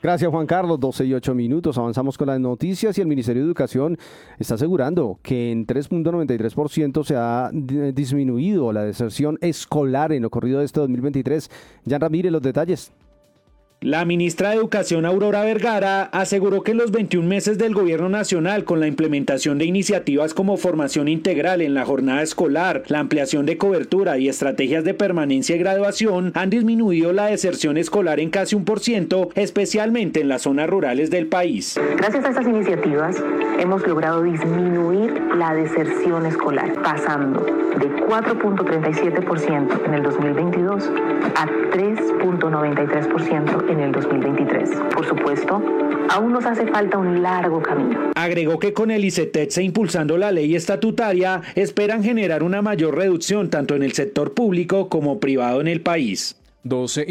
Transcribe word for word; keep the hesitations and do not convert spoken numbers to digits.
Gracias, Juan Carlos. doce y ocho minutos. Avanzamos con las noticias y el Ministerio de Educación está asegurando que en tres punto noventa y tres por ciento se ha disminuido la deserción escolar en lo corrido de este dos mil veintitrés. Jan Ramírez, los detalles. La ministra de Educación, Aurora Vergara, aseguró que en los veintiún meses del gobierno nacional, con la implementación de iniciativas como formación integral en la jornada escolar, la ampliación de cobertura y estrategias de permanencia y graduación, han disminuido la deserción escolar en casi un por ciento, especialmente en las zonas rurales del país. Gracias a estas iniciativas, hemos logrado disminuir la deserción escolar, pasando de cuatro punto treinta y siete por ciento en el dos mil veintidós a tres punto noventa y tres por ciento en el dos mil veintitrés. Por supuesto, aún nos hace falta un largo camino. Agregó que con el ICETEX e impulsando la ley estatutaria, esperan generar una mayor reducción tanto en el sector público como privado en el país. doce